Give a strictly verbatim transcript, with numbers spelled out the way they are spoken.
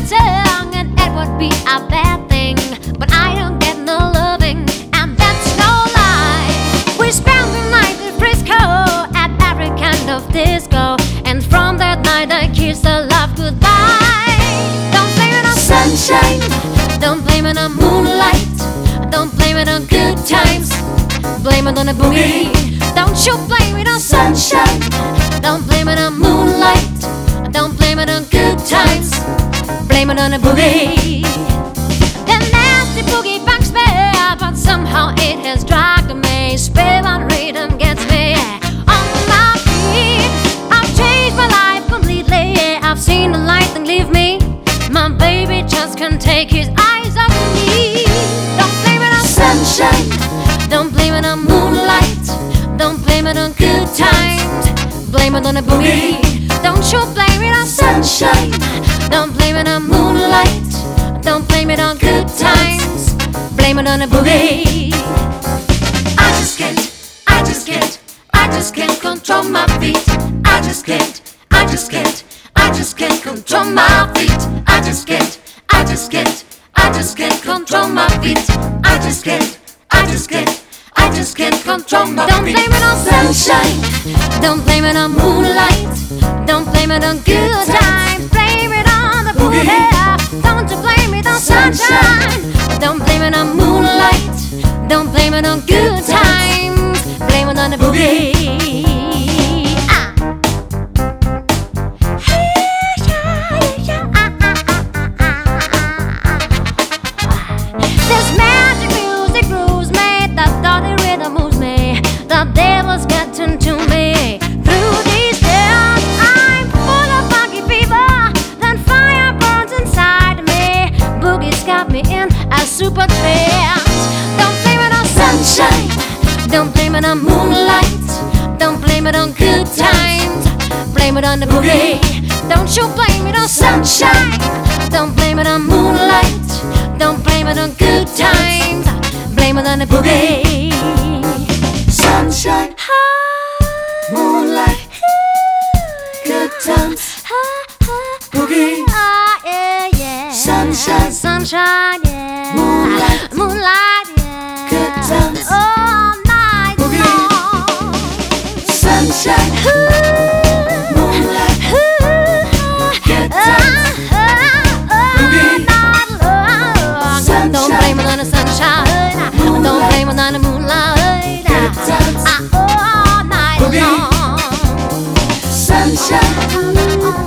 song, and it would be a bad thing, but I don't get no loving, and that's no lie. We spent the night in Frisco at every kind of disco, and from that night I kissed her love goodbye. Don't blame it on sunshine, don't blame it on moonlight, don't blame it on good times, blame it on the boogie. Don't you blame it on sunshine, don't blame it on moonlight, don't blame it on good times, blame it on the boogie. The nasty boogie bugs me, but somehow it has dragged me. Spell on rhythm gets me on my feet. I've changed my life completely, I've seen the light and leave me. My baby just can't take his eyes off me. Don't blame it on sunshine, don't blame it on moonlight, don't blame it on good times, blame it on the boogie. Don't you blame it on sunshine, don't blame it on moonlight, don't blame it on good times, blame it on the boogie. I just can't, I just can't, I just can't control my feet. I just can't, I just can't, I just can't control my feet. I just can't, I just can't, I just can't control my feet. I just can't, I just can't, I just can't control my feet. Don't blame it on sunshine, don't blame it on moonlight, don't blame it on good times, blame it on the boogie. Don't you blame it on sunshine, don't blame it on moonlight, don't blame it on good times, blame it on the boogie. Ah. This magic music grooves me, that dirty rhythm moves me, the devil's getting to me. Through these days I'm full of funky fever, then fire burns inside me. Boogie's got me in a super trance. Don't blame it on sunshine, don't blame it on moonlight, don't blame it on good times, blame it on the boogie. Don't you blame it on sunshine, don't blame it on moonlight, don't blame it on good times, blame it on the boogie. Sunshine, moonlight, good times, boogie. Ah, yeah, yeah. Sunshine, sunshine, yeah. Moonlight, moonlight, yeah. good times, all night boogie. long. Sunshine, moonlight, good times, boogie. Don't blame it on the sunshine, don't blame it on the moonlight, good times, all night boogie. long. Sunshine,